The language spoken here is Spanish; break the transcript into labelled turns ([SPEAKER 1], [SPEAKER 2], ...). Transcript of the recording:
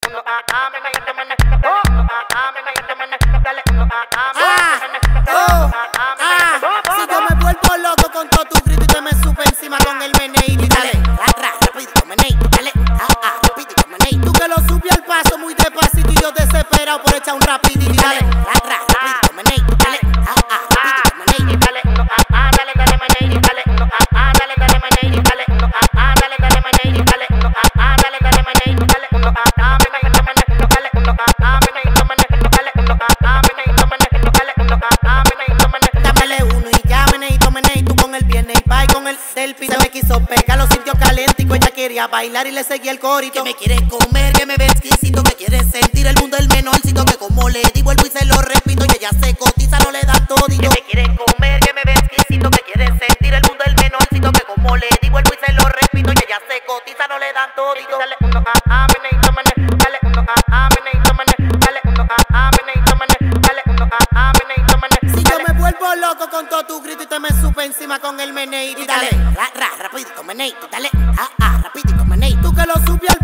[SPEAKER 1] Si yo me vuelvo loco con todo tu grito y te me supe encima con el meneíto y dale, rapidito, meneíto, dale, rapidito, meneíto. Tú que lo subí al paso muy despacito y yo desesperado por echar un rapidito y dale, rapidito, meneíto, dale, rapidito, meneíto, dale, dale, dale, meneíto, dale, dale, dale, meneíto, dale, dale, dale, meneíto, dale, dale, dale, meneíto, dale, dámele uno y ya, meneíto, meneíto, con el viernes y bye con el selfie. Se me quiso pegar los sitios calenticos, ella quería bailar y le seguía el corito. Que me quiere comer, que me ve exquisito, que quiere sentir el mundo del menorcito, que como le di vuelvo y se lo repito, y ella se cotiza, no le da todito. Que me quiere comer, que me ve exquisito, que quiere sentir el mundo del menorcito, que como le di vuelvo y se lo repito, y ella se cotiza, no le dan todito. Dale uno, meneíto, meneíto, dale uno, meneíto, meneíto, dale uno, meneíto, meneíto, dale uno, meneíto, meneíto. Si yo me vuelvo loco con todo tu grito y te me supe encima con el meneíto y dale, rapidito, meneíto, dale, rapidito, meneíto. Tú que lo subí al